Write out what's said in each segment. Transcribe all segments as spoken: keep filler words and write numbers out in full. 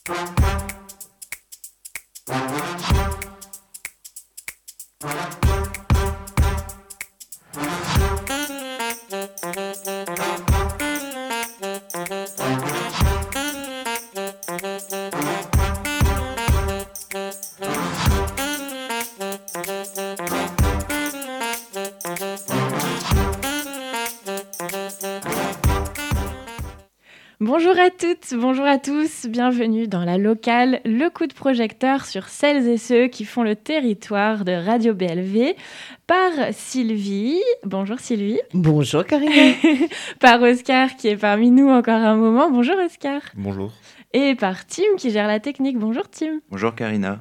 Bonjour à toutes, bonjour à tous, bienvenue dans la locale, le coup de projecteur sur celles et ceux qui font le territoire de Radio B L V par Sylvie. Bonjour Sylvie. Bonjour Karina. Par Oscar qui est parmi nous encore un moment. Bonjour Oscar. Bonjour. Et par Tim qui gère la technique. Bonjour Tim. Bonjour Karina.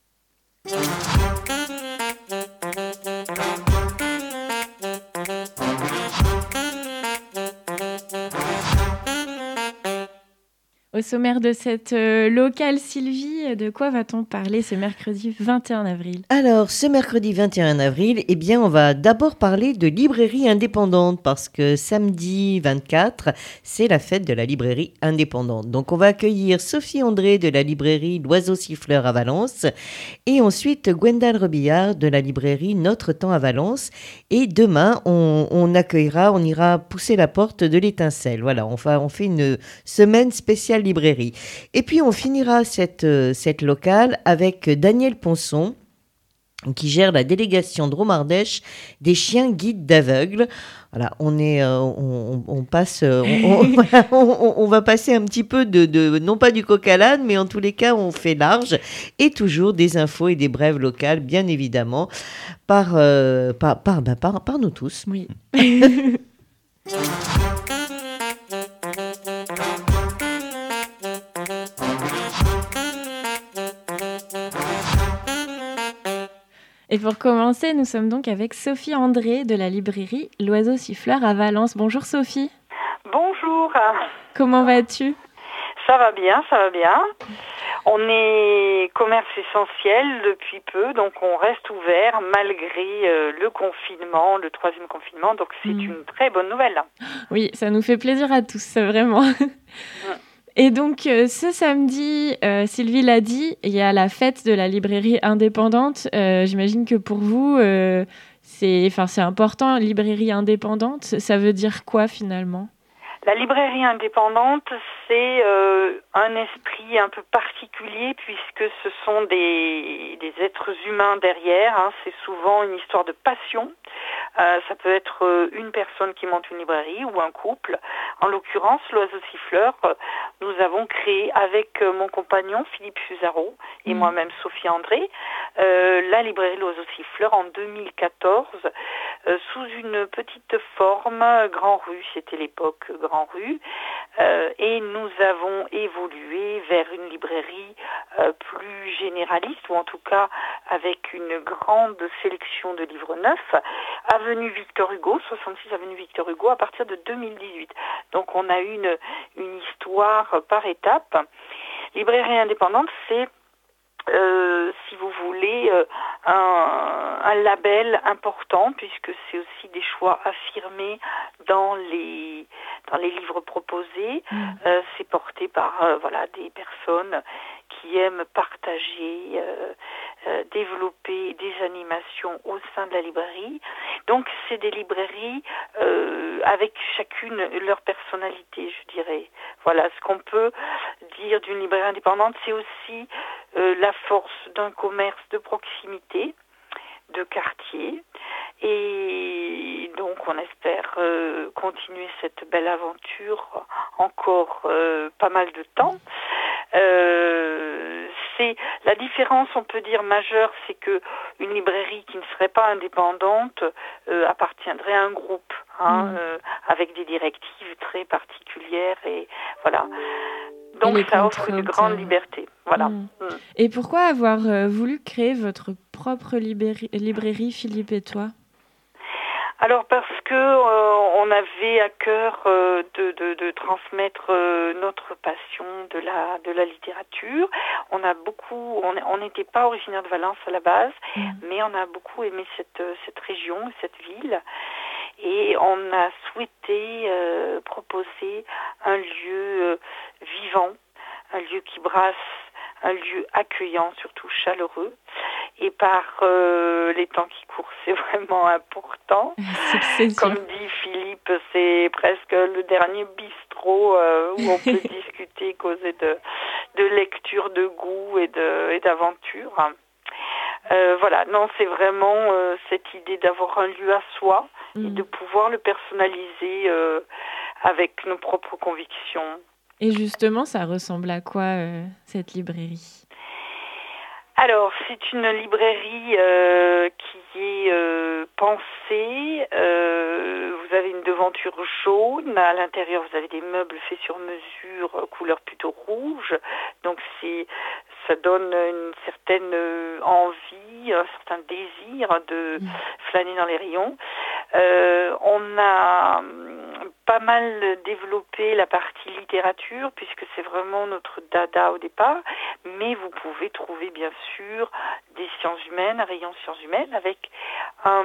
Au sommaire de cette euh, locale, Sylvie, de quoi va-t-on parler ce mercredi vingt et un avril ? Alors, ce mercredi vingt et un avril, eh bien, on va d'abord parler de librairie indépendante parce que samedi vingt-quatre, c'est la fête de la librairie indépendante. Donc, on va accueillir Sophie André de la librairie L'Oiseau Siffleur à Valence et ensuite Gwendal Rebillard de la librairie Notre Temps à Valence. Et demain, on, on accueillera, on ira pousser la porte de l'Étincelle. Voilà, on, va, on fait une semaine spéciale librairie. Et puis on finira cette, euh, cette locale avec Daniel Ponson qui gère la délégation de Romardèche des chiens guides d'aveugles. Voilà, on est, euh, on, on passe, euh, on, on, on, on va passer un petit peu de, de, non pas du coq à l'âne, mais en tous les cas on fait large et toujours des infos et des brèves locales, bien évidemment, par, euh, par, par, bah, par, par nous tous. Oui. Et pour commencer, nous sommes donc avec Sophie André de la librairie L'Oiseau Siffleur à Valence. Bonjour Sophie. Bonjour. Comment vas-tu ? Ça va bien, ça va bien. On est commerce essentiel depuis peu, donc on reste ouvert malgré euh, le confinement, le troisième confinement, donc c'est mmh. une très bonne nouvelle. Oui, ça nous fait plaisir à tous, vraiment. Mmh. Et donc, euh, ce samedi, euh, Sylvie l'a dit, il y a la fête de la librairie indépendante. Euh, j'imagine que pour vous, euh, c'est, enfin, c'est important, librairie indépendante. Ça veut dire quoi finalement ? La librairie indépendante, c'est euh, un esprit un peu particulier puisque ce sont des, des êtres humains derrière. Hein. C'est souvent une histoire de passion. Euh, ça peut être euh, une personne qui monte une librairie ou un couple. En l'occurrence, L'Oiseau Siffleur, euh, nous avons créé avec euh, mon compagnon Philippe Fusaro et mmh. moi-même Sophie André, euh, la librairie L'Oiseau Siffleur en deux mille quatorze euh, sous une petite forme Grand Rue, c'était l'époque Grand Rue, euh, et nous avons évolué vers une librairie euh, plus généraliste ou en tout cas avec une grande sélection de livres neufs. Avenue Victor Hugo, soixante-six avenue Victor Hugo, à partir de deux mille dix-huit. Donc on a une, une histoire par étapes. Librairie indépendante, c'est, euh, si vous voulez, euh, un, un label important, puisque c'est aussi des choix affirmés dans les, dans les livres proposés. Mmh. Euh, c'est porté par euh, voilà, des personnes qui aiment partager, euh, euh, développer des animations au sein de la librairie. Donc c'est des librairies euh, avec chacune leur personnalité, je dirais. Voilà, ce qu'on peut dire d'une librairie indépendante, c'est aussi euh, la force d'un commerce de proximité, de quartier. Et donc on espère euh, continuer cette belle aventure encore euh, pas mal de temps. Euh, c'est la différence, on peut dire majeure, c'est que une librairie qui ne serait pas indépendante euh, appartiendrait à un groupe, hein, mmh. euh, avec des directives très particulières et voilà. Donc et ça offre une grande liberté. Voilà. Mmh. Mmh. Et pourquoi avoir euh, voulu créer votre propre libéri- librairie, Philippe et toi ? Alors parce que euh, on avait à cœur euh, de, de, de transmettre euh, notre passion de la de la littérature. On a beaucoup, on n'était pas originaire de Valence à la base, mmh. mais on a beaucoup aimé cette cette région, cette ville, et on a souhaité euh, proposer un lieu euh, vivant, un lieu qui brasse, un lieu accueillant, surtout chaleureux. Et par euh, les temps qui courent, c'est vraiment important. C'est, c'est Comme dit Philippe, c'est presque le dernier bistrot euh, où on peut discuter, causer de, de lecture, de goût et, de, et d'aventure. Euh, voilà, non, c'est vraiment euh, cette idée d'avoir un lieu à soi mmh. et de pouvoir le personnaliser euh, avec nos propres convictions. Et justement, ça ressemble à quoi, euh, cette librairie ? Alors, c'est une librairie euh, qui est euh, pensée. Euh, vous avez une devanture jaune. À l'intérieur, vous avez des meubles faits sur mesure, couleur plutôt rouge. Donc, c'est, ça donne une certaine envie, un certain désir de mmh. flâner dans les rayons. Euh, on a pas mal développé la partie littérature, puisque c'est vraiment notre dada au départ, mais vous pouvez trouver bien sûr des sciences humaines, un rayon sciences humaines, avec un,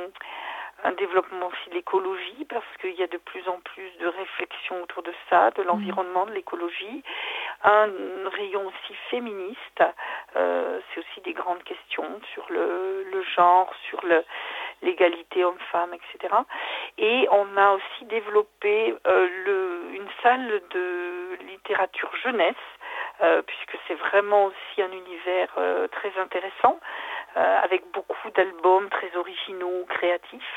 un développement aussi de l'écologie, parce qu'il y a de plus en plus de réflexions autour de ça, de l'environnement, de l'écologie, un rayon aussi féministe, euh, c'est aussi des grandes questions sur le, le genre, sur le l'égalité homme-femme, et cetera. Et on a aussi développé euh, le, une salle de littérature jeunesse, euh, puisque c'est vraiment aussi un univers euh, très intéressant, euh, avec beaucoup d'albums très originaux, créatifs.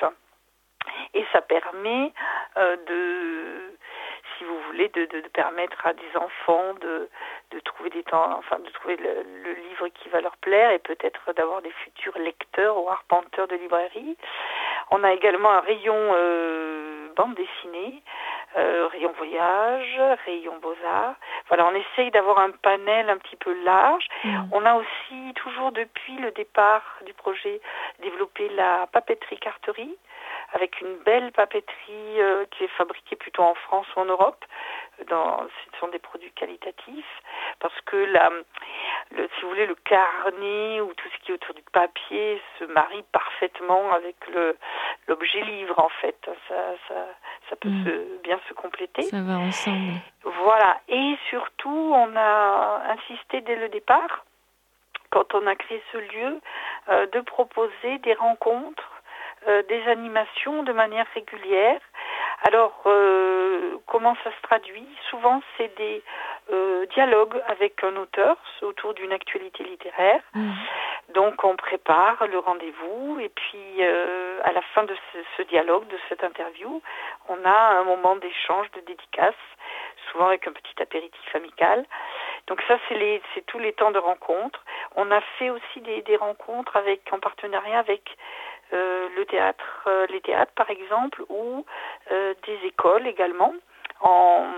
Et ça permet euh, de, si vous voulez, de, de, de permettre à des enfants de, de trouver des temps, enfin de trouver le, le livre qui va leur plaire et peut-être d'avoir des futurs lecteurs ou arpenteurs de librairie. On a également un rayon euh, bande dessinée, euh, rayon voyage, rayon beaux-arts. Voilà, on essaye d'avoir un panel un petit peu large. Mmh. On a aussi, toujours depuis le départ du projet, développé la papeterie-carterie, avec une belle papeterie euh, qui est fabriquée plutôt en France ou en Europe. Dans, ce sont des produits qualitatifs, parce que la, le, si vous voulez, le carnet ou tout ce qui est autour du papier se marie parfaitement avec le, l'objet livre, en fait. Ça, ça, ça peut mmh. se, bien se compléter. Ça va ensemble. Voilà. Et surtout, on a insisté dès le départ, quand on a créé ce lieu, euh, de proposer des rencontres, euh, des animations de manière régulière. Alors, euh, comment ça se traduit ? Souvent, c'est des euh, dialogues avec un auteur autour d'une actualité littéraire. Mmh. Donc, on prépare le rendez-vous et puis, euh, à la fin de ce, ce dialogue, de cette interview, on a un moment d'échange, de dédicace, souvent avec un petit apéritif amical. Donc ça, c'est, les, c'est tous les temps de rencontre. On a fait aussi des, des rencontres avec, en partenariat avec euh, le théâtre, euh, les théâtres par exemple, ou euh, des écoles également, en,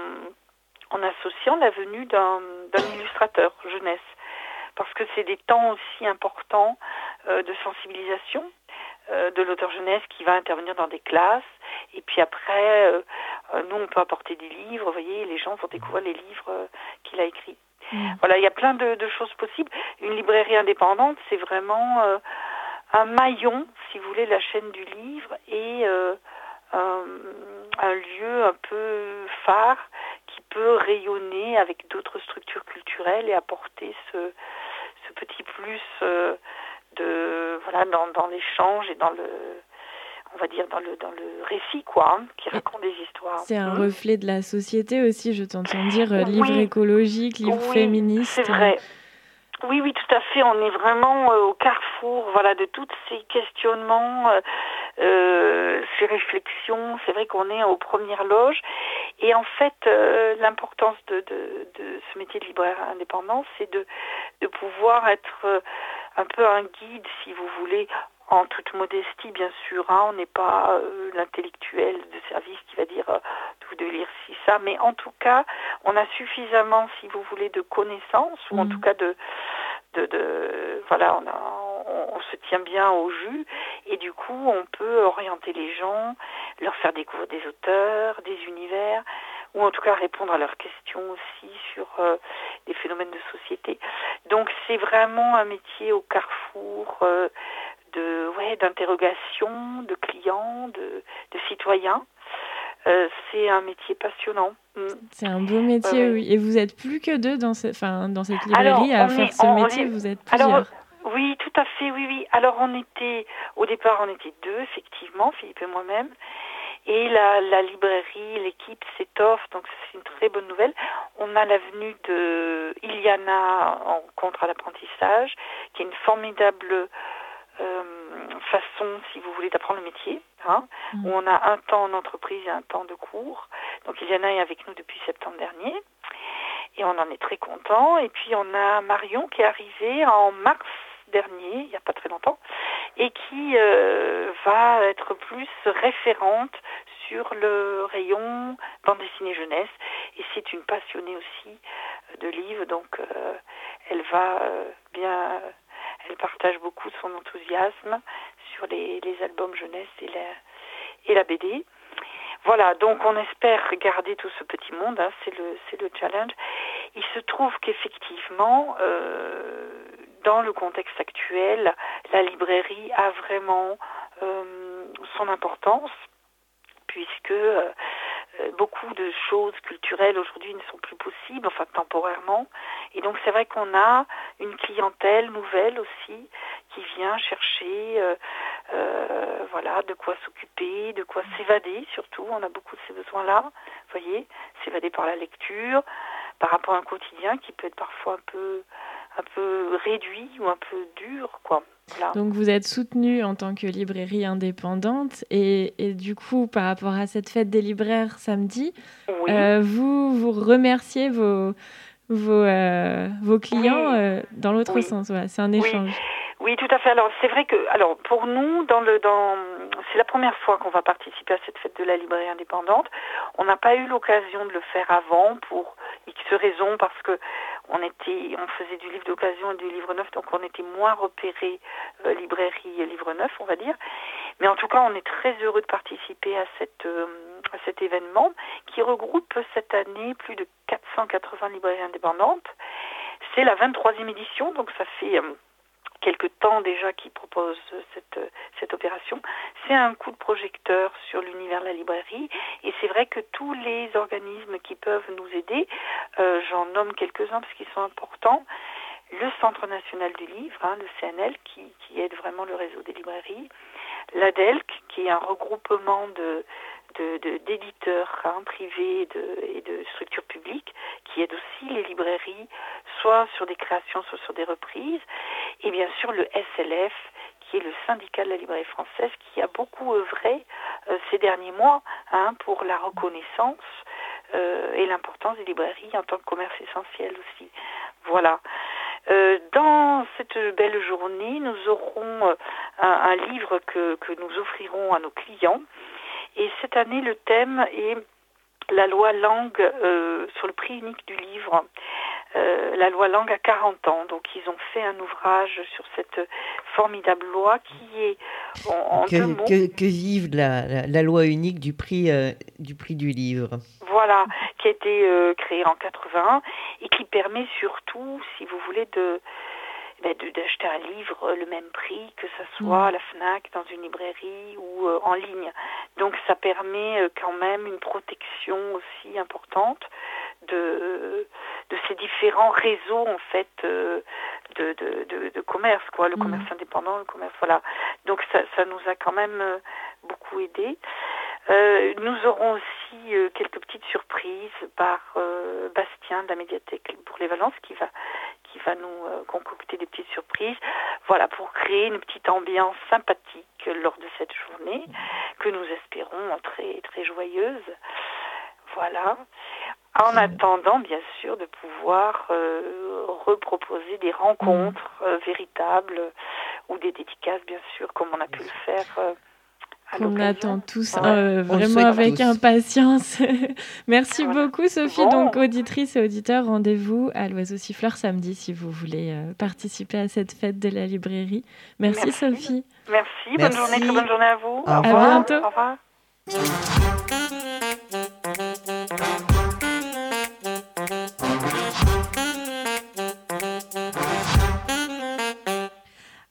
en associant la venue d'un, d'un illustrateur jeunesse. Parce que c'est des temps aussi importants euh, de sensibilisation euh, de l'auteur jeunesse qui va intervenir dans des classes. Et puis après, euh, euh, nous, on peut apporter des livres. Vous voyez, les gens vont découvrir les livres euh, qu'il a écrits. Mmh. Voilà, il y a plein de, de choses possibles. Une librairie indépendante, c'est vraiment euh, un maillon, si vous voulez, la chaîne du livre et euh, un, un lieu un peu phare qui peut rayonner avec d'autres structures culturelles et apporter ce, ce petit plus euh, de voilà dans, dans l'échange et dans le on va dire dans le dans le récit quoi, hein, qui raconte des histoires. C'est un mmh. reflet de la société aussi, je t'entends dire, euh, livre oui. écologique, livre oui, féministe. C'est vrai. Oui, oui, tout à fait. On est vraiment euh, au carrefour, voilà, de tous ces questionnements, euh, euh, ces réflexions. C'est vrai qu'on est aux premières loges. Et en fait, euh, l'importance de, de, de ce métier de libraire indépendant, c'est de, de pouvoir être euh, un peu un guide, si vous voulez, en toute modestie, bien sûr. Hein, on n'est pas euh, l'intellectuel de service qui va dire euh, vous devez lire ci, ça, mais en tout cas, on a suffisamment, si vous voulez, de connaissances, ou mmh. en tout cas de, de, de voilà, on, a, on, on se tient bien au jus, et du coup, on peut orienter les gens, leur faire découvrir des auteurs, des univers, ou en tout cas répondre à leurs questions aussi sur euh, des phénomènes de société. Donc, c'est vraiment un métier au carrefour euh, de ouais d'interrogations, de clients, de, de citoyens. Euh, c'est un métier passionnant. Mm. C'est un beau métier, Ouais, ouais. oui. Et vous êtes plus que deux dans, ce, enfin, dans cette librairie Alors, à on faire est- ce on- on métier, est- vous êtes plusieurs. Alors, oui, tout à fait, oui, oui. Alors, on était, au départ, on était deux, effectivement, Philippe et moi-même. Et la, la librairie, l'équipe s'étoffe, donc c'est une très bonne nouvelle. On a la venue de Iliana en contre à l'apprentissage, qui est une formidable euh, façon, si vous voulez, d'apprendre le métier. Hein, Mm. où on a un temps en entreprise et un temps de cours. Donc Iliana est avec nous depuis septembre dernier. Et on en est très content. Et puis on a Marion qui est arrivée en mars dernier, il n'y a pas très longtemps, et qui euh, va être plus référente sur le rayon bande dessinée jeunesse. Et c'est une passionnée aussi de livres, donc euh, elle va euh, bien, elle partage beaucoup de son enthousiasme sur les, les albums jeunesse et la, et la B D. Voilà, donc on espère garder tout ce petit monde, hein, c'est le, c'est le challenge. Il se trouve qu'effectivement, euh, dans le contexte actuel, la librairie a vraiment euh, son importance, puisque euh, beaucoup de choses culturelles aujourd'hui ne sont plus possibles, enfin temporairement. Et donc c'est vrai qu'on a une clientèle nouvelle aussi qui vient chercher euh, euh, voilà, de quoi s'occuper, de quoi s'évader surtout. On a beaucoup de ces besoins-là, vous voyez, s'évader par la lecture, par rapport à un quotidien qui peut être parfois un peu, un peu réduit ou un peu dur, quoi. Voilà. Donc vous êtes soutenue en tant que librairie indépendante et, et du coup par rapport à cette fête des libraires samedi, Oui. euh, vous vous remerciez vos vos, euh, vos clients Oui. euh, dans l'autre Oui. sens. Voilà, c'est un échange. Oui. Oui, tout à fait. Alors c'est vrai que, alors pour nous, dans le, dans, c'est la première fois qu'on va participer à cette fête de la librairie indépendante. On n'a pas eu l'occasion de le faire avant pour X raisons, parce que on était, on faisait du livre d'occasion et du livre neuf, donc on était moins repéré euh, librairie et livre neuf, on va dire. Mais en tout cas, on est très heureux de participer à cette euh, à cet événement qui regroupe cette année plus de quatre cent quatre-vingts librairies indépendantes. C'est la vingt-troisième édition, donc ça fait euh, quelques temps déjà qu'ils proposent cette, cette opération. C'est un coup de projecteur sur l'univers de la librairie, et c'est vrai que tous les organismes qui peuvent nous aider, euh, j'en nomme quelques-uns parce qu'ils sont importants, le Centre national du livre, hein, le C N L, qui, qui aide vraiment le réseau des librairies, l'A D E L C, qui est un regroupement de, de, de, d'éditeurs hein, privés et de, et de structures publiques, qui aide aussi les librairies, soit sur des créations, soit sur des reprises, et bien sûr le S L F, qui est le syndicat de la librairie française, qui a beaucoup œuvré euh, ces derniers mois hein, pour la reconnaissance euh, et l'importance des librairies en tant que commerce essentiel aussi. Voilà. Euh, dans cette belle journée, nous aurons euh, un, un livre que, que nous offrirons à nos clients. Et cette année, le thème est la loi Langue euh, sur le prix unique du livre. Euh, la loi Langue a quarante ans. Donc, ils ont fait un ouvrage sur cette formidable loi qui est en, en que, deux mots. Que, que vive la, la, la loi unique du prix, euh, du prix du livre. Voilà, qui a été euh, créée en quatre-vingt-un et qui permet surtout, si vous voulez, de, ben de d'acheter un livre le même prix, que ce soit à la FNAC, dans une librairie ou euh, en ligne. Donc ça permet euh, quand même une protection aussi importante de de ces différents réseaux en fait euh, de, de, de, de commerce, quoi, le mmh. commerce indépendant, le commerce, voilà. Donc ça, ça nous a quand même euh, beaucoup aidé. Euh, nous aurons aussi euh, quelques petites surprises par euh, Bastien de la médiathèque pour les Valences qui va qui va nous euh, concocter des petites surprises, voilà, pour créer une petite ambiance sympathique lors de cette journée que nous espérons très très joyeuse. Voilà. En attendant, bien sûr, de pouvoir euh, reproposer des rencontres euh, véritables ou des dédicaces, bien sûr, comme on a pu le faire. Euh, On attend tous ouais. euh, vraiment avec tous. impatience. Merci voilà. beaucoup Sophie. Bon. Donc auditrice et auditeur, rendez-vous à l'Oiseau Siffleur samedi si vous voulez euh, participer à cette fête de la librairie. Merci, Merci. Sophie. Merci. Merci, bonne journée, très bonne journée à vous. Au revoir. À bientôt. Au revoir.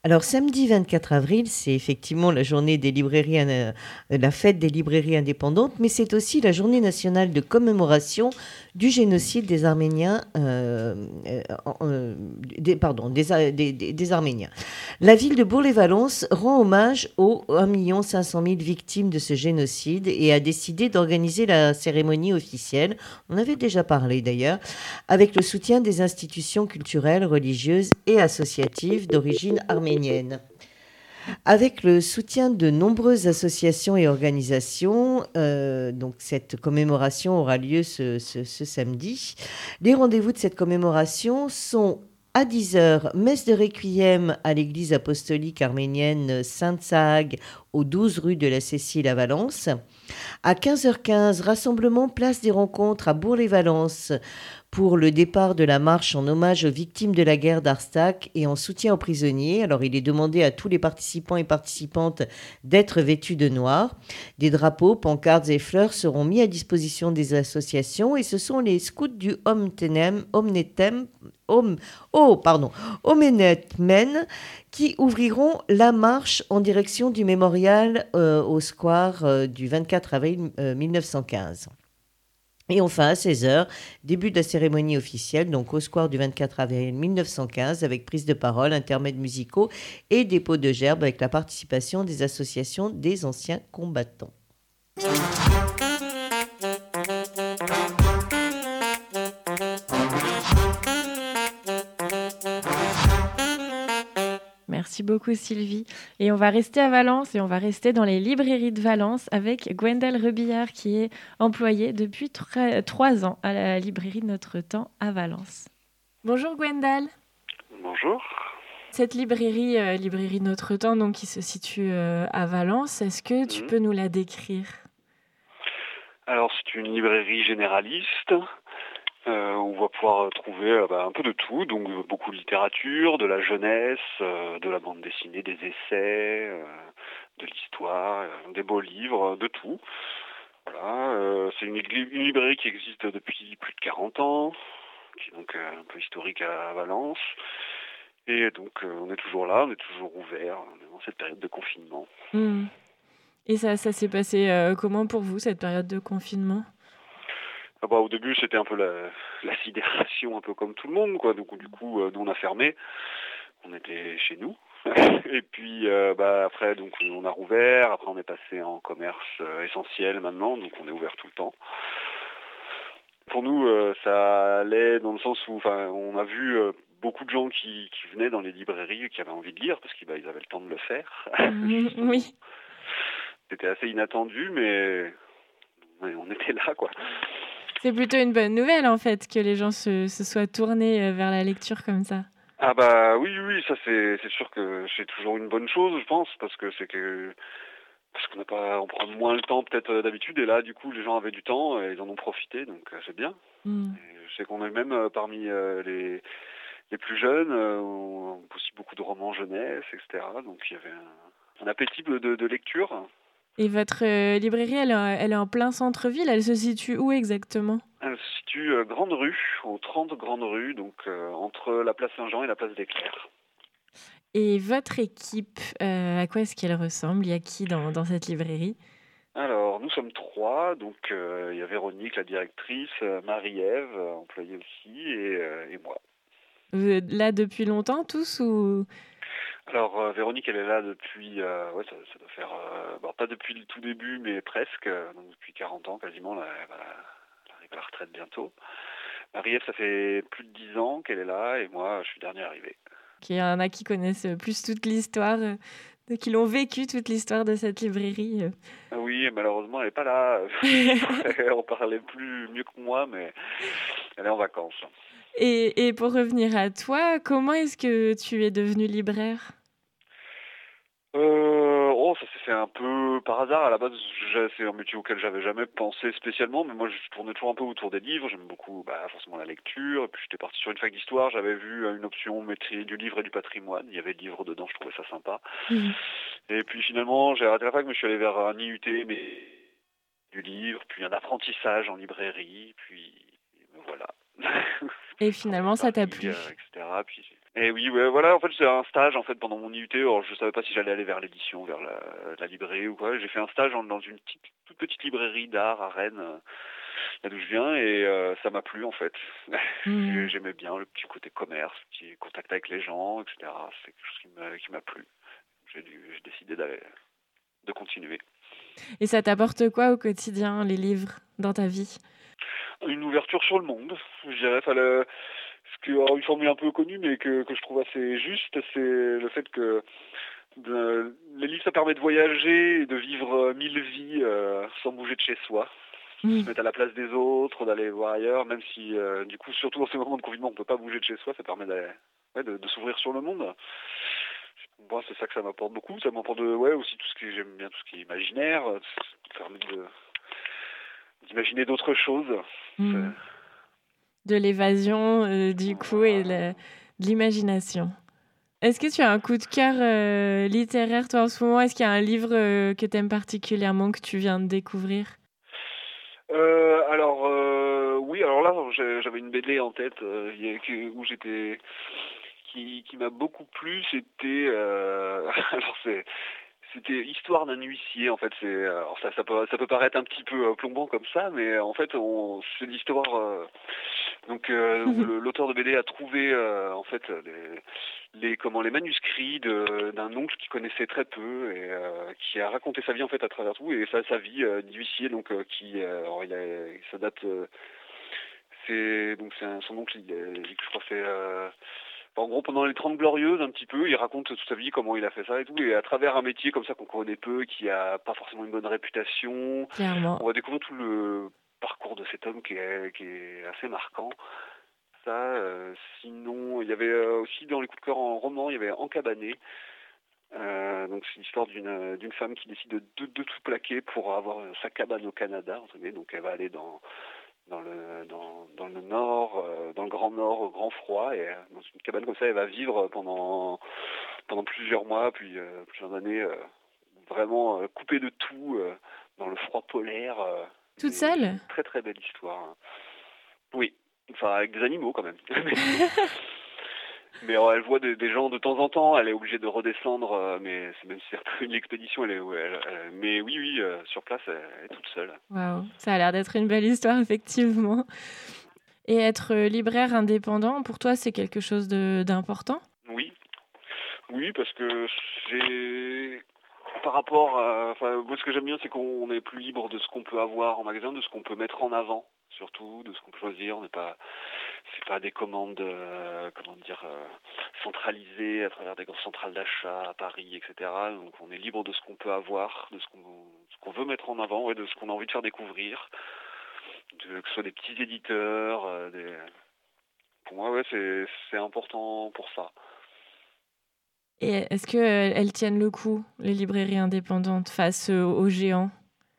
Alors, samedi vingt-quatre avril, c'est effectivement la journée des librairies, euh, la fête des librairies indépendantes, mais c'est aussi la journée nationale de commémoration du génocide des Arméniens, euh, euh, euh, des, pardon, des, des, des, des Arméniens. La ville de Bourg-les-Valence rend hommage aux un million cinq cent mille victimes de ce génocide et a décidé d'organiser la cérémonie officielle, on avait déjà parlé d'ailleurs, avec le soutien des institutions culturelles, religieuses et associatives d'origine arménienne. Avec le soutien de nombreuses associations et organisations, euh, donc cette commémoration aura lieu ce, ce, ce samedi. Les rendez-vous de cette commémoration sont à dix heures, messe de requiem à l'église apostolique arménienne Sainte-Saag, au douze rue de la Cécile à Valence. À quinze heures quinze, rassemblement place des rencontres à Bourg-les-Valence pour le départ de la marche en hommage aux victimes de la guerre d'Artsakh et en soutien aux prisonniers. Alors, il est demandé à tous les participants et participantes d'être vêtus de noir. Des drapeaux, pancartes et fleurs seront mis à disposition des associations et ce sont les scouts du Omnetem, Omnetem, Om, oh, pardon, Omenetmen qui ouvriront la marche en direction du mémorial euh, au square euh, du vingt-quatre avril euh, mille neuf cent quinze. Et enfin, à seize heures, début de la cérémonie officielle, donc au square du vingt-quatre avril mille neuf cent quinze, avec prise de parole, intermèdes musicaux et dépôt de gerbes avec la participation des associations des anciens combattants. Merci beaucoup Sylvie. Et on va rester à Valence et on va rester dans les librairies de Valence avec Gwendal Rebillard qui est employée depuis trois ans à la librairie Notre Temps à Valence. Bonjour Gwendal. Bonjour. Cette librairie, euh, librairie Notre Temps, donc, qui se situe euh, à Valence, est-ce que tu mmh. peux nous la décrire ? Alors c'est une librairie généraliste. Euh, on va pouvoir trouver euh, bah, un peu de tout, donc euh, beaucoup de littérature, de la jeunesse, euh, de la bande dessinée, des essais, euh, de l'histoire, euh, des beaux livres, de tout. Voilà, euh, c'est une, une librairie qui existe depuis plus de quarante ans, qui est donc euh, un peu historique à, à Valence. Et donc euh, on est toujours là, on est toujours ouvert dans cette période de confinement. Mmh. Et ça, ça s'est passé euh, comment pour vous, cette période de confinement ? Ah bah, au début, c'était un peu la, la sidération, un peu comme tout le monde, quoi. Donc, du coup, euh, nous, on a fermé. On était chez nous. Et puis, euh, bah, après, donc, on a rouvert. Après, on est passé en commerce euh, essentiel maintenant. Donc, on est ouvert tout le temps. Pour nous, euh, ça allait dans le sens où, enfin, on a vu euh, beaucoup de gens qui, qui venaient dans les librairies, qui avaient envie de lire, parce qu'ils bah, ils avaient le temps de le faire. Mmh, oui. C'était assez inattendu, mais on était là, quoi. C'est plutôt une bonne nouvelle, en fait, que les gens se, se soient tournés vers la lecture comme ça. Ah bah oui, oui, ça c'est, c'est sûr que c'est toujours une bonne chose, je pense, parce que c'est que parce qu'on n'a pas, on prend moins le temps peut-être d'habitude, et là, du coup, les gens avaient du temps, et ils en ont profité, donc c'est bien. Mmh. Je sais qu'on est même euh, parmi euh, les les plus jeunes, euh, on a aussi beaucoup de romans jeunesse, et cetera. Donc il y avait un, un appétit de, de lecture. Et votre euh, librairie, elle, elle est en plein centre-ville. Elle se situe où exactement ? Elle se situe euh, Grande Rue, au trente Grande Rue, donc euh, entre la place Saint-Jean et la place des Clercs. Et votre équipe, euh, à quoi est-ce qu'elle ressemble ? Il y a qui dans, dans cette librairie ? Alors, nous sommes trois. Donc, euh, il y a Véronique, la directrice, euh, Marie-Ève, euh, employée aussi, et, euh, et moi. Vous êtes là depuis longtemps tous ou... Alors, euh, Véronique, elle est là depuis, euh, ouais, ça, ça doit faire, euh, bon, pas depuis le tout début, mais presque, euh, donc depuis quarante ans quasiment, là, elle, va, elle arrive à la retraite bientôt. Marie-Ève, ça fait plus de dix ans qu'elle est là, et moi, je suis dernier arrivé. Il y en a qui connaissent plus toute l'histoire, euh, qui l'ont vécu toute l'histoire de cette librairie. Euh. Ah oui, malheureusement, elle n'est pas là. On parlait plus mieux que moi, mais elle est en vacances. Et, et pour revenir à toi, comment est-ce que tu es devenu libraire ? Euh, oh, ça s'est fait un peu par hasard. À la base, c'est un métier auquel j'avais jamais pensé spécialement, mais moi, je tournais toujours un peu autour des livres. J'aime beaucoup, bah, forcément la lecture. Et puis, j'étais parti sur une fac d'histoire. J'avais vu une option métier du livre et du patrimoine. Il y avait le livre dedans. Je trouvais ça sympa. Mmh. Et puis, finalement, j'ai arrêté la fac, mais je suis allé vers un I U T, mais du livre, puis un apprentissage en librairie, puis me voilà. Et finalement, ça t'a plu. Euh, et cetera. Puis, Et oui, ouais, voilà, en fait, c'est un stage en fait pendant mon I U T. Alors, je savais pas si j'allais aller vers l'édition, vers la, la librairie ou quoi. J'ai fait un stage en- dans une petite, toute petite librairie d'art à Rennes, euh, là d'où je viens, et euh, ça m'a plu en fait. Hmm. J'ai- J'aimais bien le petit côté commerce, le petit contact avec les gens, et cetera. C'est quelque chose qui m'a qui m'a plu. J'ai dû- j'ai décidé d'aller de continuer. Et ça t'apporte quoi au quotidien, les livres, dans ta vie? Une ouverture sur le monde, je dirais. Enfin, le- ce que, alors, une formule un peu connue, mais que, que je trouve assez juste, c'est le fait que de- les livres, ça permet de voyager et de vivre euh, mille vies euh, sans bouger de chez soi. Hmm. Se mettre à la place des autres, d'aller voir ailleurs, même si, euh, du coup, surtout dans ces moments de confinement, on peut pas bouger de chez soi, ça permet d'aller- ouais, de, de s'ouvrir sur le monde. Moi, c'est ça que ça m'apporte beaucoup. Ça m'apporte de, ouais, aussi tout ce qui, j'aime bien tout ce qui est imaginaire. Ça permet de, d'imaginer d'autres choses. Hmm. C'est- De l'évasion, euh, du coup, et Voilà. le- de l'imagination. Est-ce que tu as un coup de cœur euh, littéraire, toi, en ce moment? Est-ce qu'il y a un livre euh, que tu aimes particulièrement, que tu viens de découvrir? Euh, alors euh, oui, alors là j'ai- j'avais une B D en tête euh, il y a- que- où j'étais qui, qui m'a beaucoup plu. C'était euh, alors c'est c'était Histoire d'un huissier. En fait, c'est alors ça ça peut ça peut paraître un petit peu euh, plombant comme ça, mais en fait on c'est l'histoire. euh, donc euh, où le- l'auteur de B D a trouvé euh, en fait les, les comment les manuscrits de- d'un oncle qu'il connaissait très peu et euh, qui a raconté sa vie en fait à travers tout et sa sa vie euh, d'huissier donc euh, qui euh, alors, il a, ça date euh, c'est donc c'est un- son oncle il, est- je crois que c'est euh, en gros pendant les Trente Glorieuses un petit peu il raconte toute sa vie comment il a fait ça et tout et à travers un métier comme ça qu'on connaît peu qui a pas forcément une bonne réputation Clairement. on va découvrir tout le parcours de cet homme qui est, qui est assez marquant. Ça, euh, sinon, il y avait euh, aussi dans les coups de cœur en roman, il y avait Encabané. Euh, donc c'est l'histoire d'une euh, d'une femme qui décide de, de, de tout plaquer pour avoir euh, sa cabane au Canada. Entre guillemets. Donc elle va aller dans dans le dans, dans le nord, euh, dans le grand nord, au grand froid, et euh, dans une cabane comme ça, elle va vivre pendant pendant plusieurs mois, puis euh, plusieurs années, euh, vraiment euh, coupée de tout euh, dans le froid polaire. euh, Toute et c'est seule? une très très belle histoire. hein. Oui, enfin avec des animaux quand même. Mais euh, elle voit des, des gens de temps en temps, elle est obligée de redescendre, euh, mais c'est même si c'est une expédition, elle est, ouais, elle- elle- mais oui, oui, euh, sur place, elle, elle est toute seule. Waouh, ça a l'air d'être une belle histoire, effectivement. Et être euh, libraire indépendant, pour toi, c'est quelque chose de- d'important? Oui, oui, parce que c'est par rapport à, enfin, moi ce que j'aime bien, c'est qu'on est plus libre de ce qu'on peut avoir en magasin, de ce qu'on peut mettre en avant, surtout, de ce qu'on peut choisir. On n'est pas, c'est pas des commandes, euh, comment dire, euh, centralisées à travers des grosses centrales d'achat à Paris, et cetera. Donc on est libre de ce qu'on peut avoir, de ce qu'on, ce qu'on veut mettre en avant, et de ce qu'on a envie de faire découvrir, de, que ce soit des petits éditeurs, euh, des... Pour moi, ouais, c'est, c'est important pour ça. Et est-ce que euh, elles tiennent le coup, les librairies indépendantes, face euh, aux géants?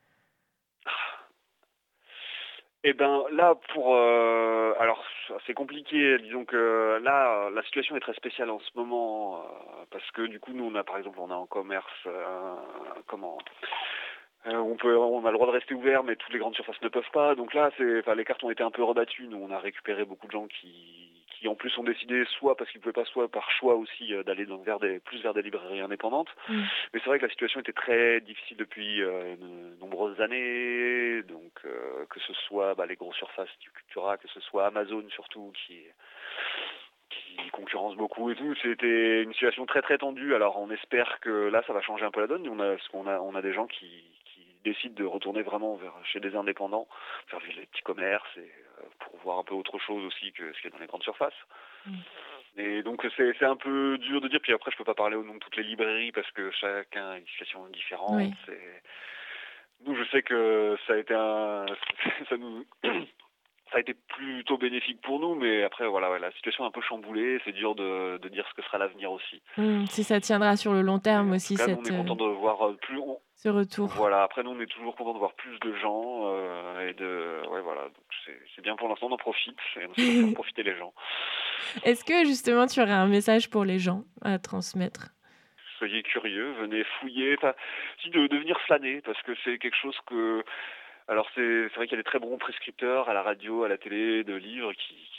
Eh ben là pour euh, alors c'est compliqué, disons que là la situation est très spéciale en ce moment euh, parce que du coup nous on a par exemple on a en commerce euh, comment euh, on peut on a le droit de rester ouvert mais toutes les grandes surfaces ne peuvent pas donc là c'est enfin les cartes ont été un peu rebattues nous on a récupéré beaucoup de gens qui qui en plus ont décidé soit parce qu'ils pouvaient pas soit par choix aussi euh, d'aller dans, vers des plus vers des librairies indépendantes. Mm. Mais c'est vrai que la situation était très difficile depuis euh, de nombreuses années, donc euh, que ce soit bah, les grosses surfaces du Cultura, que ce soit Amazon surtout qui qui concurrence beaucoup et tout, c'était une situation très très tendue. Alors on espère que là ça va changer un peu la donne. On a, parce qu'on a, on a des gens qui, qui décident de retourner vraiment vers chez des indépendants, faire vivre les petits commerces et euh, pour voir un peu autre chose aussi que ce qu'il y a dans les grandes surfaces. Mm. Et donc c'est, c'est un peu dur de dire. Puis après je peux pas parler au nom de toutes les librairies parce que chacun a une situation différente. Oui. C'est... Nous je sais que ça a été un, ça nous ça a été plutôt bénéfique pour nous, mais après, voilà, ouais, la situation est un peu chamboulée. C'est dur de, de dire ce que sera l'avenir aussi. Mm, si ça tiendra sur le long terme Mais en aussi, tout cas, nous, cette, on est content euh, de voir euh, plus. On... ce retour. Voilà. Après, nous, on est toujours content de voir plus de gens euh, et de. Ouais, voilà. Donc c'est, c'est bien pour l'instant. On en profite et on essaie de faire profiter les gens. Est-ce que justement tu aurais un message pour les gens à transmettre? Soyez curieux, venez fouiller, enfin, si de, de venir flâner, parce que c'est quelque chose que. Alors c'est, c'est vrai qu'il y a des très bons prescripteurs à la radio, à la télé, de livres qui, qui,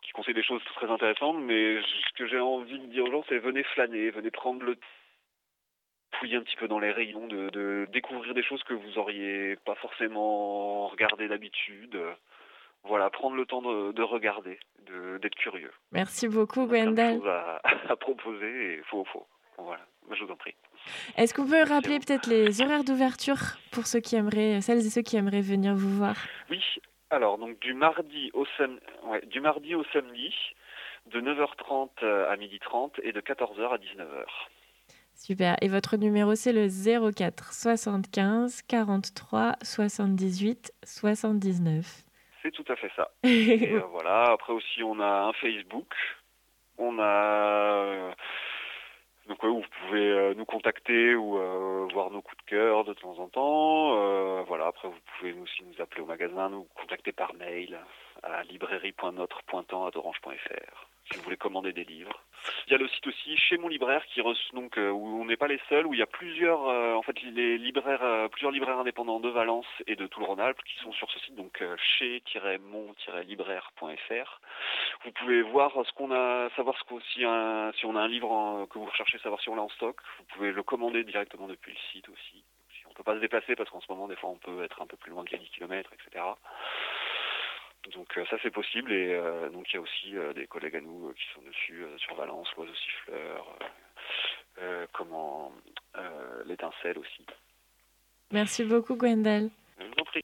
qui conseille des choses très intéressantes, mais ce que j'ai envie de dire aux gens, c'est venez flâner, venez prendre le fouiller un petit peu dans les rayons, de, de découvrir des choses que vous auriez pas forcément regardées d'habitude. Voilà, prendre le temps de, de regarder, de, d'être curieux. Merci beaucoup, On a plein de Gwendal. choses à, à proposer et faut, faut. Voilà, je vous en prie. Est-ce qu'on peut rappeler peut-être les horaires d'ouverture pour ceux qui aimeraient, celles et ceux qui aimeraient venir vous voir? Oui, alors donc du mardi au, sam... ouais, du mardi au samedi, de neuf heures trente à midi trente et de quatorze heures à dix-neuf heures. Super. Et votre numéro, c'est le zéro quatre soixante-quinze quarante-trois soixante-dix-huit soixante-dix-neuf. C'est tout à fait ça. Et euh, voilà, après aussi on a un Facebook, on a... Donc ouais, vous pouvez euh, nous contacter ou euh, voir nos coups de cœur de temps en temps. Euh, voilà, après vous pouvez aussi nous appeler au magasin, nous contacter par mail à librairie point notre point temps arobase orange point f r si vous voulez commander des livres. Il y a le site aussi Chez mon libraire qui reçoit, donc euh, où on n'est pas les seuls, où il y a plusieurs euh, en fait les libraires euh, plusieurs libraires indépendants de Valence et de tout le Rhône-Alpes qui sont sur ce site, donc euh, chez mon libraire point f r. Vous pouvez voir ce qu'on a, savoir ce qu'on, si, un, si on a un livre en, que vous recherchez, savoir si on l'a en stock. Vous pouvez le commander directement depuis le site aussi. Si on ne peut pas se déplacer parce qu'en ce moment, des fois, on peut être un peu plus loin qu'il y a dix kilomètres, et cetera. Donc euh, ça c'est possible et euh, donc il y a aussi euh, des collègues à nous euh, qui sont dessus euh, sur Valence, l'Oiseau Siffleur, euh, euh, comment euh, l'étincelle aussi. Merci beaucoup, Gwendal. Je vous en prie.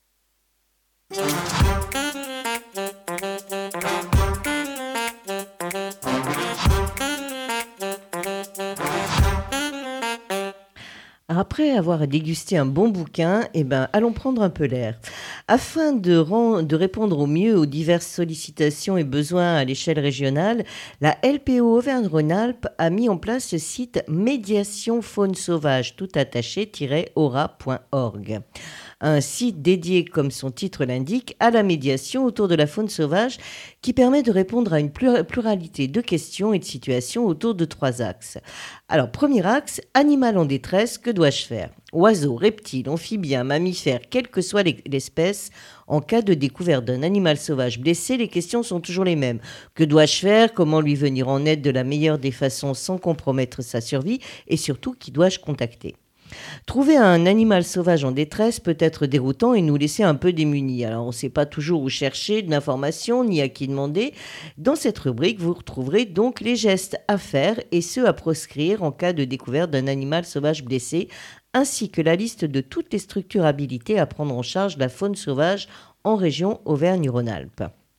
Après avoir dégusté un bon bouquin, eh ben, allons prendre un peu l'air. Afin de, rend, de répondre au mieux aux diverses sollicitations et besoins à l'échelle régionale, la L P O Auvergne-Rhône-Alpes a mis en place ce site Médiation Faune Sauvage, tout attaché, aura point org. Un site dédié, comme son titre l'indique, à la médiation autour de la faune sauvage qui permet de répondre à une pluralité de questions et de situations autour de trois axes. Alors, premier axe, animal en détresse, que dois-je faire ? Oiseaux, reptiles, amphibiens, mammifères, quelle que soit l'espèce, en cas de découverte d'un animal sauvage blessé, les questions sont toujours les mêmes. Que dois-je faire ? Comment lui venir en aide de la meilleure des façons sans compromettre sa survie ? Et surtout, qui dois-je contacter ? Trouver un animal sauvage en détresse peut être déroutant et nous laisser un peu démunis. Alors, on ne sait pas toujours où chercher de l'information ni à qui demander. Dans cette rubrique, vous retrouverez donc les gestes à faire et ceux à proscrire en cas de découverte d'un animal sauvage blessé, ainsi que la liste de toutes les structures habilitées à prendre en charge la faune sauvage en région Auvergne-Rhône-Alpes.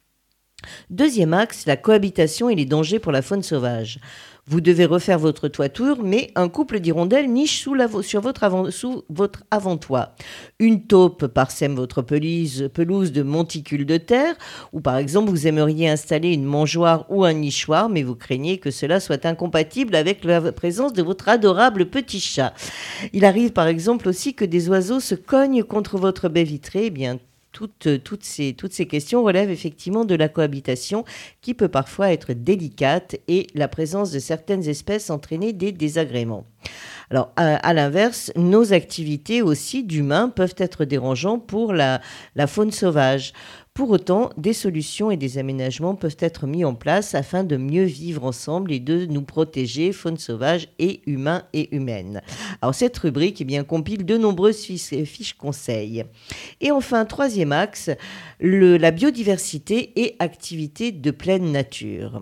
Deuxième axe, la cohabitation et les dangers pour la faune sauvage. Vous devez refaire votre toiture, mais un couple d'hirondelles niche sous la, sur votre, avant, sous votre avant-toit. Une taupe parsème votre pelouse, pelouse de monticules de terre, ou par exemple vous aimeriez installer une mangeoire ou un nichoir, mais vous craignez que cela soit incompatible avec la présence de votre adorable petit chat. Il arrive par exemple aussi que des oiseaux se cognent contre votre baie vitrée, eh bien Toutes, toutes, ces, toutes ces questions relèvent effectivement de la cohabitation qui peut parfois être délicate et la présence de certaines espèces entraîner des désagréments. Alors, à, à l'inverse, nos activités aussi d'humains peuvent être dérangeantes pour la, la faune sauvage. Pour autant, des solutions et des aménagements peuvent être mis en place afin de mieux vivre ensemble et de nous protéger, faune sauvage et humains et humaines. Alors, cette rubrique eh bien, compile de nombreuses fiches, fiches conseils. Et enfin, troisième axe, le, la biodiversité et activités de pleine nature.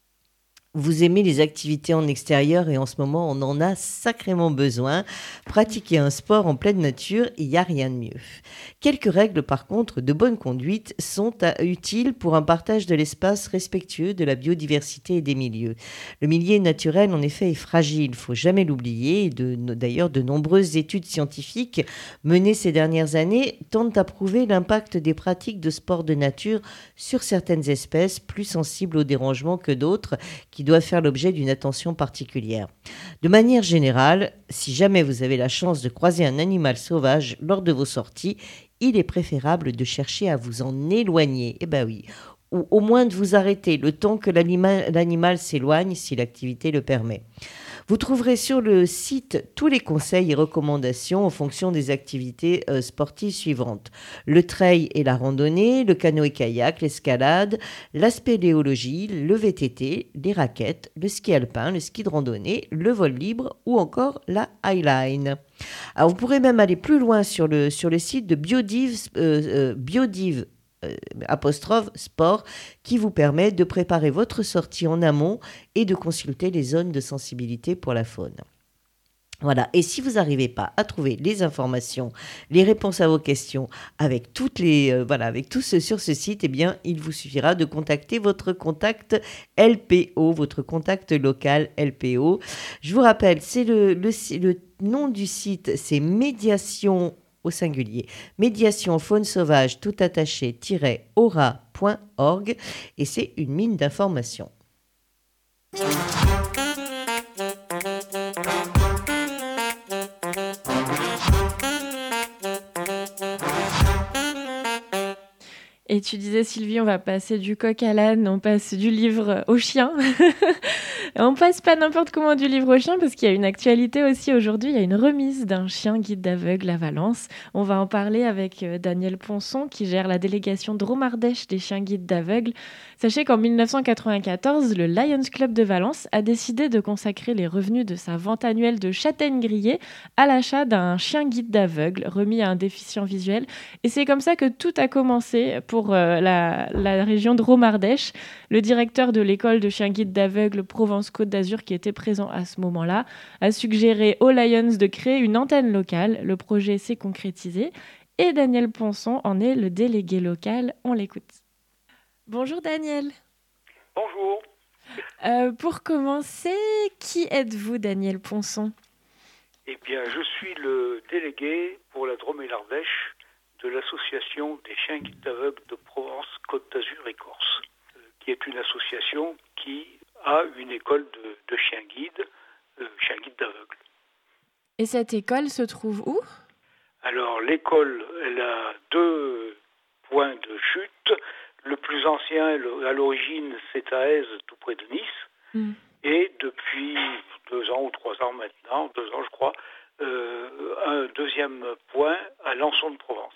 Vous aimez les activités en extérieur et en ce moment, on en a sacrément besoin. Pratiquer un sport en pleine nature, il n'y a rien de mieux. Quelques règles, par contre, de bonne conduite sont à, utiles pour un partage de l'espace respectueux de la biodiversité et des milieux. Le milieu naturel, en effet, est fragile, il ne faut jamais l'oublier. De, d'ailleurs, de nombreuses études scientifiques menées ces dernières années tentent à prouver l'impact des pratiques de sport de nature sur certaines espèces plus sensibles aux dérangements que d'autres, qui doivent faire l'objet d'une attention particulière. De manière générale, si jamais vous avez la chance de croiser un animal sauvage lors de vos sorties, il est préférable de chercher à vous en éloigner. Eh bien oui, ou au moins de vous arrêter le temps que l'animal, l'animal s'éloigne si l'activité le permet. Vous trouverez sur le site tous les conseils et recommandations en fonction des activités euh, sportives suivantes. Le trail et la randonnée, le canoë-kayak, l'escalade, la spéléologie, le V T T, les raquettes, le ski alpin, le ski de randonnée, le vol libre ou encore la highline. Alors vous pourrez même aller plus loin sur le, sur le site de Biodiv, euh, euh, Biodiv euh, apostrophe sport qui vous permet de préparer votre sortie en amont et de consulter les zones de sensibilité pour la faune. Voilà, et si vous n'arrivez pas à trouver les informations, les réponses à vos questions avec toutes les euh, voilà, avec tout ce sur ce site, eh bien, il vous suffira de contacter votre contact L P O, votre contact local L P O. Je vous rappelle, c'est le, le, le nom du site, c'est médiation au singulier, médiation faune sauvage tout attaché aura point org et c'est une mine d'informations. Et tu disais, Sylvie, on va passer du coq à l'âne, on passe du livre au chien. On passe pas n'importe comment du livre au chien parce qu'il y a une actualité aussi aujourd'hui. Il y a une remise d'un chien guide d'aveugle à Valence. On va en parler avec Daniel Ponson qui gère la délégation Dromardèche des chiens guides d'aveugles. Sachez qu'en dix-neuf cent quatre-vingt-quatorze, le Lions Club de Valence a décidé de consacrer les revenus de sa vente annuelle de châtaignes grillées à l'achat d'un chien guide d'aveugle remis à un déficient visuel. Et c'est comme ça que tout a commencé pour euh, la, la région Dromardèche. Le directeur de l'école de chiens guides d'aveugles Provence-Côte d'Azur, qui était présent à ce moment-là, a suggéré aux Lions de créer une antenne locale. Le projet s'est concrétisé et Daniel Ponson en est le délégué local. On l'écoute. Bonjour Daniel. Bonjour. Euh, pour commencer, qui êtes-vous Daniel Ponson ? Eh bien, je suis le délégué pour la Drôme et l'Ardèche de l'association des chiens guides d'aveugles de Provence, Côte d'Azur et Corse, euh, qui est une association qui a une école de, de chiens guides, euh, chiens guides d'aveugles. Et cette école se trouve où ? Alors, l'école, elle a deux points de chute. Le plus ancien, à l'origine, c'est à Èze, tout près de Nice. Mmh. Et depuis deux ans ou trois ans maintenant, deux ans je crois, euh, un deuxième point à Lançon de Provence.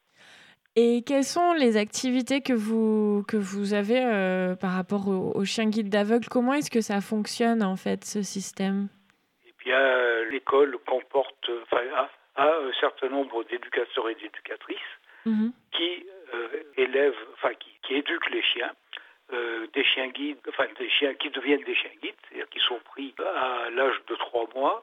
Et quelles sont les activités que vous, que vous avez euh, par rapport aux au chiens guides d'aveugles ? Comment est-ce que ça fonctionne en fait, ce système ? Eh bien, l'école comporte, enfin, a, a un certain nombre d'éducateurs et d'éducatrices mmh. qui euh, élèvent, enfin qui, qui éduquent les chiens. Euh, des chiens guides, enfin des chiens qui deviennent des chiens guides, c'est-à-dire qui sont pris à l'âge de trois mois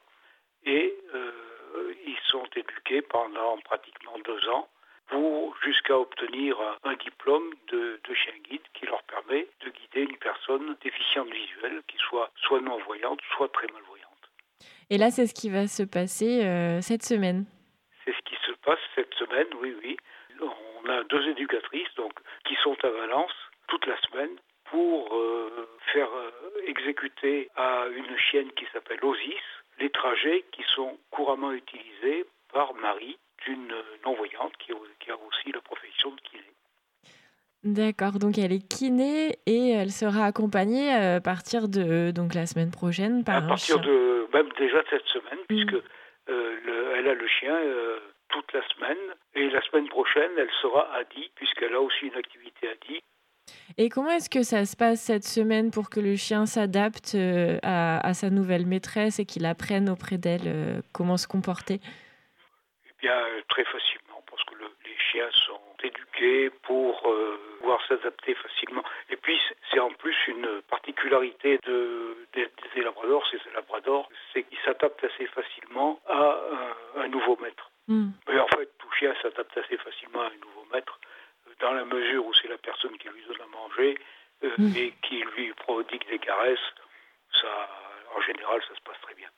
et euh, ils sont éduqués pendant pratiquement deux ans pour jusqu'à obtenir un diplôme de, de chien guide qui leur permet de guider une personne déficiente visuelle qui soit soit non-voyante, soit très malvoyante. Et là, c'est ce qui va se passer euh, cette semaine. C'est ce qui se passe cette semaine, oui, oui. On a deux éducatrices donc qui sont à Valence toute la semaine pour euh, faire euh, exécuter à une chienne qui s'appelle Osis les trajets qui sont couramment utilisés par Marie, d'une non-voyante qui, qui a aussi la profession de kiné. D'accord, donc elle est kiné et elle sera accompagnée à partir de donc la semaine prochaine par à un partir chien. de même déjà cette semaine, mmh. puisque euh, le, elle a le chien euh, toute la semaine et la semaine prochaine elle sera à Die puisqu'elle a aussi une activité à Die. Et comment est-ce que ça se passe cette semaine pour que le chien s'adapte euh, à, à sa nouvelle maîtresse et qu'il apprenne auprès d'elle euh, comment se comporter ? Eh bien, euh, très facilement, parce que le, les chiens sont éduqués pour euh, pouvoir s'adapter facilement. Et puis, c'est en plus une particularité de, des, des labradors, c'est ces labradors, c'est qu'ils s'adaptent assez facilement à un, un nouveau maître. Mm. Et en fait, tout chien s'adapte assez facilement à un nouveau maître, dans la mesure où c'est la personne qui lui donne à manger euh, mmh. et qui lui prodigue des caresses, ça, en général, ça se passe très bien.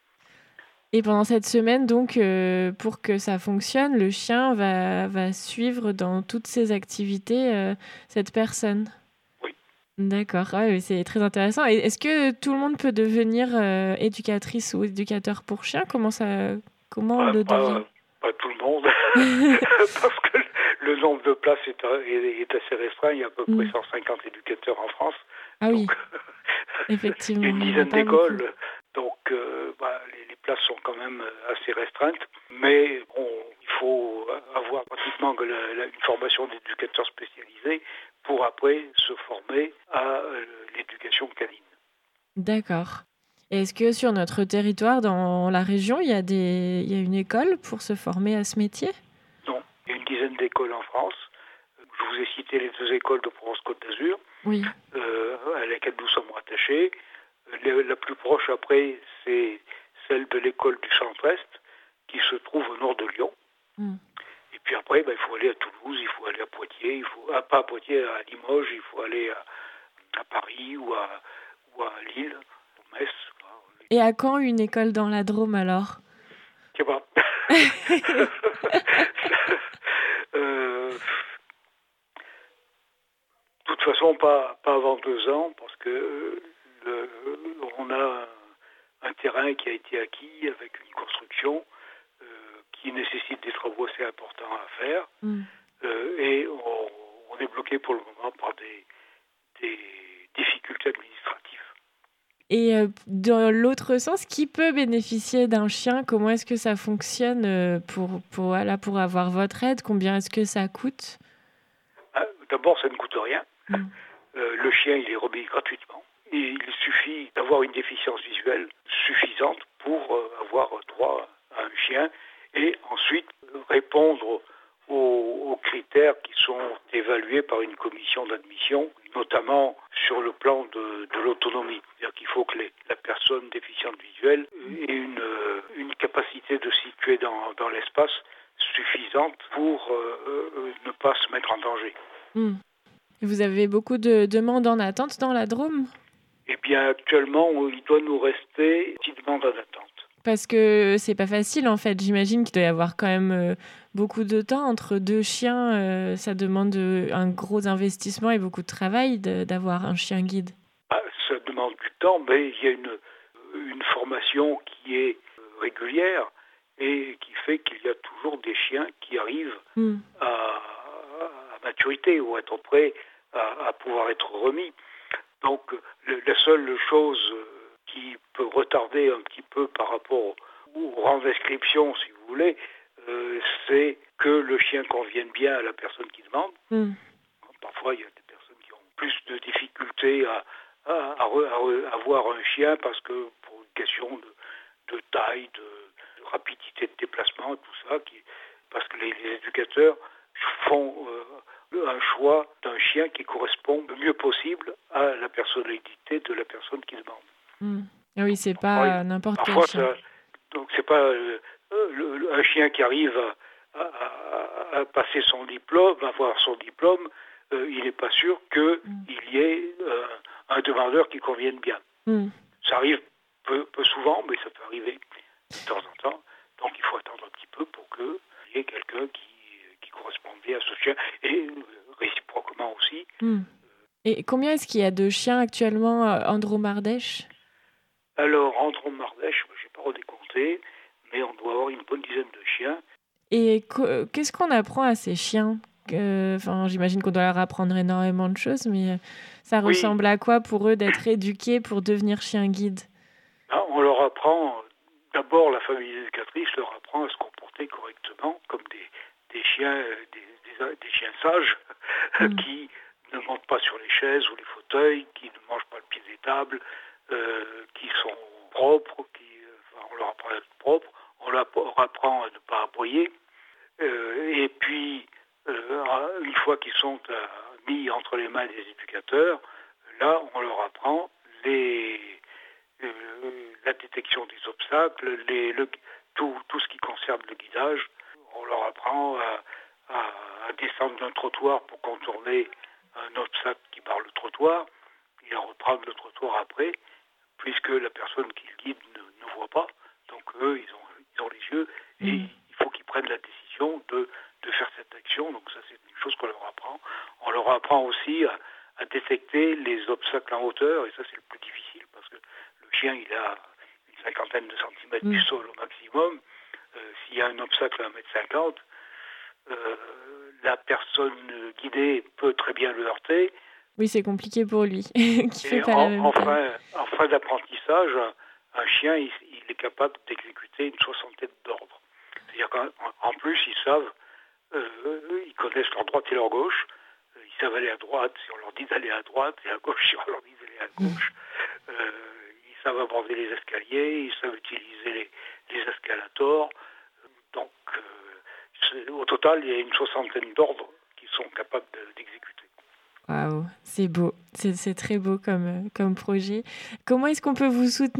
Et pendant cette semaine, donc, euh, pour que ça fonctionne, le chien va, va suivre dans toutes ses activités euh, cette personne ? Oui. D'accord, ouais, c'est très intéressant. Et est-ce que tout le monde peut devenir euh, éducatrice ou éducateur pour chien ? Comment, ça, comment ah, on le pas, devient ? Pas tout le monde, parce que le nombre de places est, est, est assez restreint. Il y a à peu près mmh. cent cinquante éducateurs en France. Ah oui, donc, effectivement. il y a une dizaine d'écoles. Donc, euh, bah, places sont quand même assez restreintes, mais bon, il faut avoir pratiquement la, la, une formation d'éducateur spécialisé pour après se former à l'éducation canine. D'accord. Et est-ce que sur notre territoire, dans la région, il y a des, il y a une école pour se former à ce métier ? Non, il y a une dizaine d'écoles en France. Je vous ai cité les deux écoles de Provence-Côte d'Azur, oui. euh, à laquelle nous sommes rattachés. La plus proche après, c'est celle de l'école du Centre-Est, qui se trouve au nord de Lyon. Mm. Et puis après, ben, il faut aller à Toulouse, il faut aller à Poitiers, il faut, ah, pas à Poitiers, à Limoges, il faut aller à, à Paris ou à, ou à Lille, ou Metz. Et à quand une école dans la Drôme alors ? Je sais pas. euh, de toute façon, pas, pas avant deux ans, parce que le, on a un, un terrain qui a été acquis avec une construction euh, qui nécessite des travaux assez importants à faire. Mm. Euh, et on, on est bloqué pour le moment par des, des difficultés administratives. Et euh, dans l'autre sens, qui peut bénéficier d'un chien ? Comment est-ce que ça fonctionne euh, pour, pour, voilà, pour avoir votre aide ? Combien est-ce que ça coûte ? ah, D'abord, ça ne coûte rien. Mm. Euh, le chien, il est remis gratuitement. Et il suffit d'avoir une déficience visuelle suffisante pour euh, avoir droit à un chien et ensuite répondre aux, aux critères qui sont évalués par une commission d'admission, notamment sur le plan de, de l'autonomie. C'est-à-dire qu'il faut que les, la personne déficiente visuelle ait une, une capacité de se situer dans, dans l'espace suffisante pour euh, euh, ne pas se mettre en danger. Mmh. Vous avez beaucoup de demandes en attente dans la Drôme ? Eh bien, actuellement, il doit nous rester six demandes en attente. Parce que c'est pas facile, en fait. J'imagine qu'il doit y avoir quand même euh, beaucoup de temps entre deux chiens. Euh, ça demande euh, un gros investissement et beaucoup de travail de, d'avoir un chien guide. Ah, ça demande du temps, mais il y a une, une formation qui est régulière et qui fait qu'il y a toujours des chiens qui arrivent mm. à, à maturité ou à être prêts à, à pouvoir être remis. Donc, le, la seule chose qui peut retarder un petit peu par rapport au rang d'inscription, si vous voulez, euh, c'est que le chien convienne bien à la personne qui demande. Mm. Parfois, il y a des personnes qui ont plus de difficultés à, à, à, à avoir un chien parce que pour une question de, de taille, de, de rapidité de déplacement, tout ça, qui, parce que les, les éducateurs font euh, un choix d'un chien qui correspond le mieux possible à la personnalité de la personne qui demande. Mmh. Oui, c'est pas parfois, n'importe quel chien. Ça, donc c'est pas euh, le, le, un chien qui arrive à, à, à passer son diplôme, à avoir son diplôme, euh, il n'est pas sûr qu'il mmh. y ait euh, un demandeur qui convienne bien. Mmh. Ça arrive peu, peu souvent, mais ça peut arriver de temps en temps. Donc il faut attendre un petit peu pour qu'il y ait quelqu'un qui, qui corresponde bien à ce chien, et réciproquement aussi. Mmh. Et combien est-ce qu'il y a de chiens actuellement en Drôme-Ardèche ? Alors, en Drôme-Ardèche, je n'ai pas redécompté, mais on doit avoir une bonne dizaine de chiens. Et co- qu'est-ce qu'on apprend à ces chiens ? euh, J'imagine qu'on doit leur apprendre énormément de choses, mais ça oui. ressemble à quoi pour eux d'être éduqués pour devenir chien guide ? Ben, on leur apprend, d'abord la famille éducatrice leur apprend à se comporter correctement, comme des, des chiens, des, des, des chiens sages, mmh. qui ne montent pas sur les chaises ou les fauteuils, qui ne mangent pas le pied des tables, euh, qui sont propres, qui, enfin, on leur apprend à être propre, on leur apprend à ne pas aboyer, euh, et puis euh, une fois qu'ils sont euh, mis entre les mains des éducateurs, là on leur apprend les, euh, la détection des obstacles, les, le, tout, tout ce qui concerne le guidage. On leur apprend à, à, à descendre d'un trottoir pour contourner un obstacle qui barre le trottoir, et à reprendre le trottoir après, puisque la personne qui le guide ne, ne voit pas. Donc eux, ils ont, ils ont les yeux, et mmh. il faut qu'ils prennent la décision de, de faire cette action. Donc ça, c'est une chose qu'on leur apprend. On leur apprend aussi à, à détecter les obstacles en hauteur, et ça, c'est le plus difficile, parce que le chien, il a une cinquantaine de centimètres mmh. du sol au maximum. Euh, s'il y a un obstacle à un mètre cinquante, euh, la personne guidée peut très bien le heurter. Oui, c'est compliqué pour lui. qui fait pas en, la même en, fin, en fin d'apprentissage, un, un chien, il, il il est capable d'exécuter une soixantaine d'ordres. C'est-à-dire qu'en en plus, ils savent, euh, ils connaissent leur droite et leur gauche. Ils savent aller à droite si on leur dit d'aller à droite, et à gauche si on leur dit d'aller à gauche. Euh, ils savent aborder les escaliers, ils savent utiliser les, les escalators. Donc, euh, au total, il y a une soixantaine d'ordres qui sont capables de, d'exécuter. Waouh, c'est beau, c'est, c'est très beau comme, comme projet. Comment est-ce qu'on peut vous soutenir ?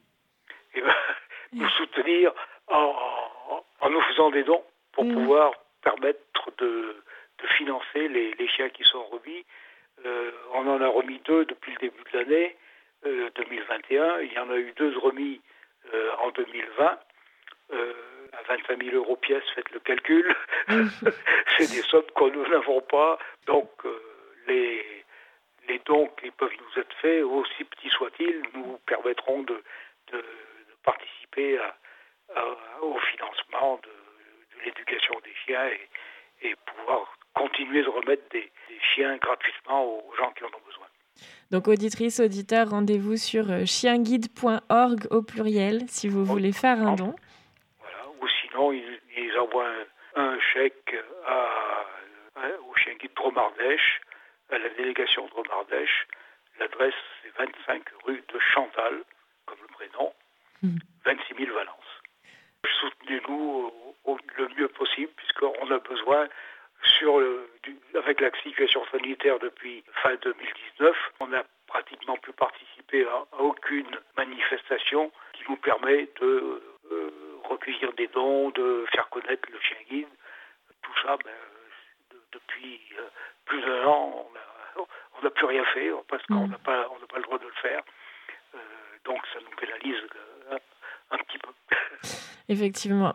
Eh ben, nous soutenir en, en, en nous faisant des dons pour mmh. pouvoir permettre de, de financer les, les chiens qui sont remis. Euh, on en a remis deux depuis le début de l'année euh, deux mille vingt et un. Il y en a eu deux remis euh, en deux mille vingt. Euh, à vingt-cinq mille euros pièce, faites le calcul. Mmh. C'est des sommes que nous n'avons pas. Donc, euh, les, les dons qui peuvent nous être faits, aussi petits soient-ils, nous permettront de, de, de participer à, à, au financement de, de l'éducation des chiens et, et pouvoir continuer de remettre des, des chiens gratuitement aux gens qui en ont besoin. Donc, auditrices, auditeurs, rendez-vous sur chienguide point org au pluriel si vous voulez faire un don. Voilà. Ou sinon, ils, ils envoient un, un chèque à, à, au Chien Guide Dromardèche, à la délégation Dromardèche. L'adresse, c'est vingt-cinq rue de Chantal, comme le prénom, mmh. vingt-six mille Valence. Soutenez-nous au, au, le mieux possible, puisqu'on a besoin, sur le, du, avec la situation sanitaire depuis fin deux mille dix-neuf, on n'a pratiquement pu participer à, à aucune manifestation qui nous permet de euh, recueillir des dons, de faire connaître le chien guide. Tout ça, ben, de, depuis euh, plus d'un an, on n'a plus rien fait parce qu'on n'a pas, on n'a pas le droit de le faire. Euh, donc ça nous pénalise euh, un, un petit peu. Effectivement.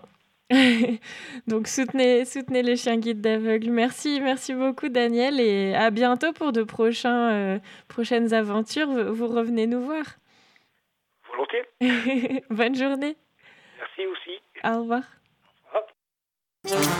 Donc soutenez, soutenez les chiens guides d'aveugles. Merci, merci beaucoup Daniel et à bientôt pour de prochains, euh, prochaines aventures. Vous, vous revenez nous voir. Volontiers. Bonne journée. Merci aussi. Au revoir. Au revoir.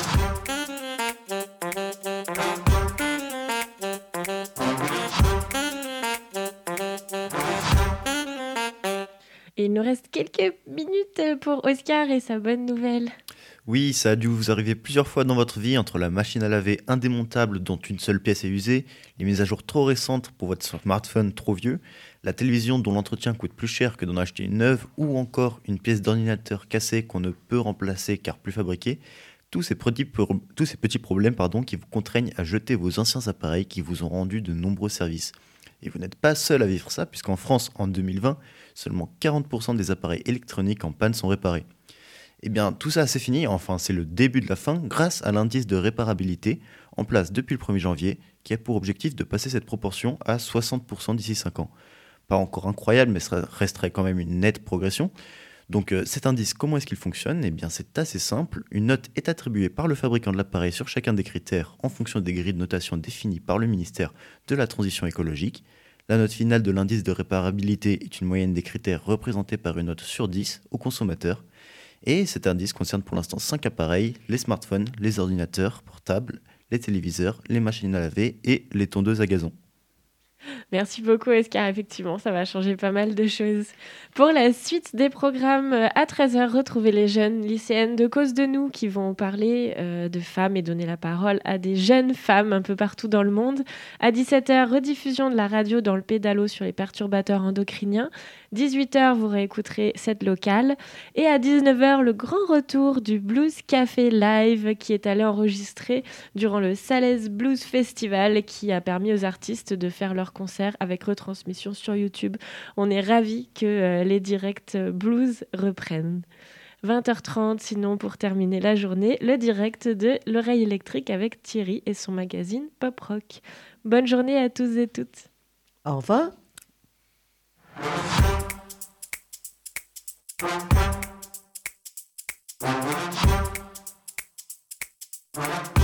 Et il nous reste quelques minutes pour Oscar et sa bonne nouvelle. Oui, ça a dû vous arriver plusieurs fois dans votre vie, entre la machine à laver indémontable dont une seule pièce est usée, les mises à jour trop récentes pour votre smartphone trop vieux, la télévision dont l'entretien coûte plus cher que d'en acheter une neuve, ou encore une pièce d'ordinateur cassée qu'on ne peut remplacer car plus fabriquée. Tous ces petits, tous ces petits problèmes pardon, qui vous contraignent à jeter vos anciens appareils qui vous ont rendu de nombreux services. Et vous n'êtes pas seul à vivre ça, puisqu'en France, en deux mille vingt, seulement quarante pour cent des appareils électroniques en panne sont réparés. Eh bien, tout ça, c'est fini, enfin, c'est le début de la fin, grâce à l'indice de réparabilité, en place depuis le premier janvier, qui a pour objectif de passer cette proportion à soixante pour cent d'ici cinq ans. Pas encore incroyable, mais ça resterait quand même une nette progression. Donc, euh, cet indice, comment est-ce qu'il fonctionne ? Eh bien, c'est assez simple. Une note est attribuée par le fabricant de l'appareil sur chacun des critères en fonction des grilles de notation définies par le ministère de la Transition écologique. La note finale de l'indice de réparabilité est une moyenne des critères représentés par une note sur dix au consommateur. Et cet indice concerne pour l'instant cinq appareils, les smartphones, les ordinateurs portables, les téléviseurs, les machines à laver et les tondeuses à gazon. Merci beaucoup Oscar, effectivement ça va changer pas mal de choses. Pour la suite des programmes, à treize heures, retrouvez les jeunes lycéennes de Cause de Nous qui vont parler euh, de femmes et donner la parole à des jeunes femmes un peu partout dans le monde. À dix-sept heures, rediffusion de la radio dans le pédalo sur les perturbateurs endocriniens. dix-huit heures, vous réécouterez cette locale. Et à dix-neuf heures, le grand retour du Blues Café Live qui est allé enregistrer durant le Salez Blues Festival qui a permis aux artistes de faire leur concert avec retransmission sur YouTube. On est ravis que euh, les directs blues reprennent. vingt heures trente, sinon pour terminer la journée, le direct de l'Oreille électrique avec Thierry et son magazine Pop Rock. Bonne journée à tous et toutes. Au revoir. Thank you.